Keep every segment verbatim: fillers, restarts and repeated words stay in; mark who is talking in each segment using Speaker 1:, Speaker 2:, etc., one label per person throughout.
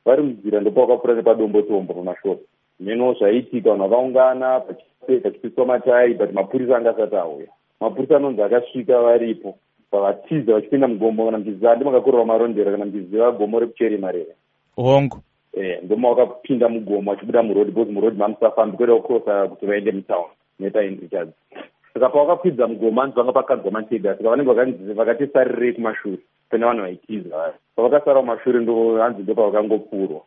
Speaker 1: vari munzira ndopa wakapfuura nepadombo tombo pamashopu. Meno zvaiitika vanhu vakaungana pachipiswa matayi, but mapurisa anga asati auya. Mapurisa anonzi akasvika varipo vakatiza vachipinda mugombo kana mchiziva ndimakakorera marondero kana mchiziva gomo rekucheri marere
Speaker 2: hongo
Speaker 1: eh ndoma wakapinda mugomo vachibuda muroad because muroad mamusafambi kwete kucrossa kuti vaende mutown nepahenry charge. Saka pavakakwidza mugomo anzi vanga pakadzwa matega, saka vanenge vakanzi vakati sarirei kumashure pene vanhu vaitiza. Pavakasara kumashure ndo hanzi ndo pavakangopfurwa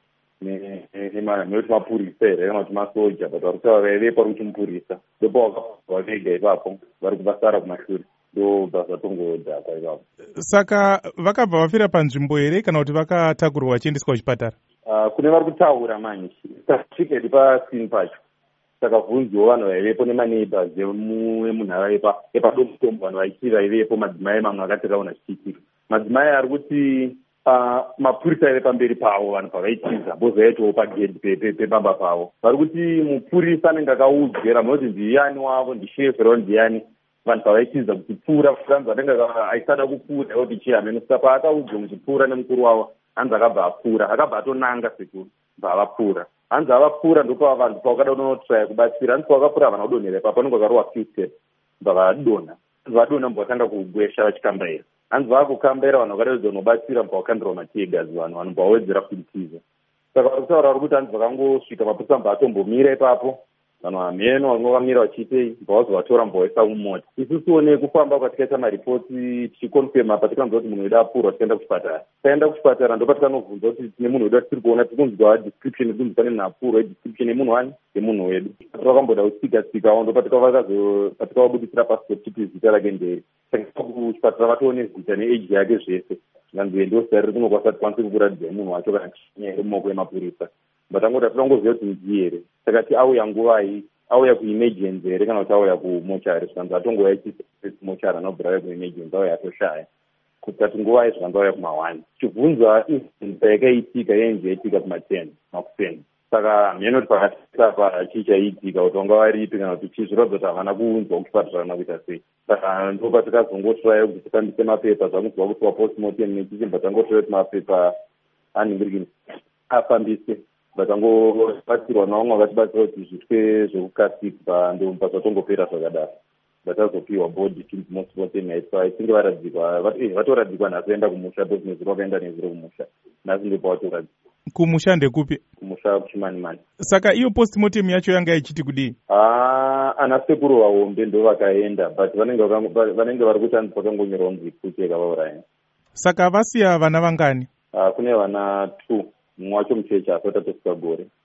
Speaker 1: nekuti mapurisa here kana kuti masoja, but vari kuti vaivepo vari kuti mupurisa ndo pavakapfurwa vega ipapo vari kuvasara kumashure ndo basa tongodhakwa ipapo.
Speaker 2: Saka vakabva vafira panzvimbo here kana kuti vakatakurwa vachiendeswa kuchipatara?
Speaker 1: Uh, kune vari kutaura manje tasvikedi pasini pacho. Saka bvunziwo vanhu vaivepo nemaneighbors emunhara yepadombo vanhu vaiti vaivepo, madzimai mamwe akatirauna zvichiitika. Madzimai ari kuti uh, mapurisa aive pamberi pavo vanhu pavaitiza bozaitowo pagedhi pebamba pavo. Vari kuti mupurisa anenge akaudzera munoti ndiyani wavo ndishefero ndiyani vanhu pavaitiza kuti pfuura furanzi anenge aisada kupfuura iwo tichihameno. Saka paakaudzwa kuti pfuura nemukuru wavo hanzi akabva apfuura, akabva atonanga sekuru bva avapfuura. Hanzi avapfuura ndopa vanhu pavakada unotraya kubatsira, hanzi pavakapfuura havana kudonhera ipapo vanenge vakarohwa few steps bva vadonha. Vadonha mbwa vatanga kugwesha vachikambaira. Hanzi vakukambaira vanhu vakadatidza kunobatsira mbwa vakandirwa mategazi vanhu vanhu mbwa wawedzera kuitiza. Saka vari kutaura vari kuti hanzi vakangosvika mapurisa mbwa atombomira ipapo vanhu vamheno vamwe vamira vachiitei mbwa vazovatora mbwa vaisa mumota. Isusuwo nekufamba kwatikaita maripoti tichikonfema patikanzwa kuti munhu wedu apfurwa tikaenda kuchipatara. Taenda kuchipatara ndopatikanoubvunza kuti tine munhu wedu atiri kuona, tiri kunzwa description yekunzwa nemunhu apfurwa, description yemunhu wani yemunhu wedu. Tavakamboda kutsika tsikawo ndopatikavabudisira passport tipi zita rake nderi. Saka kuchipatara vatoone zita neage yake zvese. Nganzi ndo zita riri kunokwanisa tikwanise kukuratidza munhu wacho kana chinyere mumaoko emapurisa. Batangoti atinongoziva kuti ndii here. Saka ti auya nguvai, auya kuemergency here kana kuti auya kumochari. Zvikanzi atongouya kumochari anobvira auya kuemergency auya atoshaya. Kuti ati nguvai zvikanzi auya kumawani. Tichibvunza incident yakaitika yainzi yaitika kumaten makuseni. Saka mheno kuti pakati pa chii chaiitika kuti vanga varipi kana kuti chii zviratidza kuti havana kuunzwa kuchipatara kana kuita sei. Saka ndopa tikazongotraya kuti tishandise mapepa zvamuziva kuti wapostmortem nechichimba tangotraya kuti mapepa anhingirikini afambise. Vatangobatsirwa navamwe vakatibatsira kuti zvitwe zvekukasika ndomba zvatongopera zvakadaro. Vatazopiwa body postmortem yaitwa isinge varadzikwa vatoradzikwa nhasi vaenda kumusha nezuro vakaenda nezuro kumusha nhasi ndipo vatoradzikwa.
Speaker 2: Kumusha ndekupi?
Speaker 1: Kumusha kuchimanimani.
Speaker 2: Saka iyo postmortem yacho yanga ichiti kudii?
Speaker 1: Ah, ana sekuru vahombe ndo vakaenda but vanenge vanenge vari kuti hanzi pakangonyorwa kunzi kuti yakavauraya.
Speaker 2: Saka vasiya vana vangani?
Speaker 1: Ah, kune vana two. Mumwe wacho mucheche asati atosvika gore.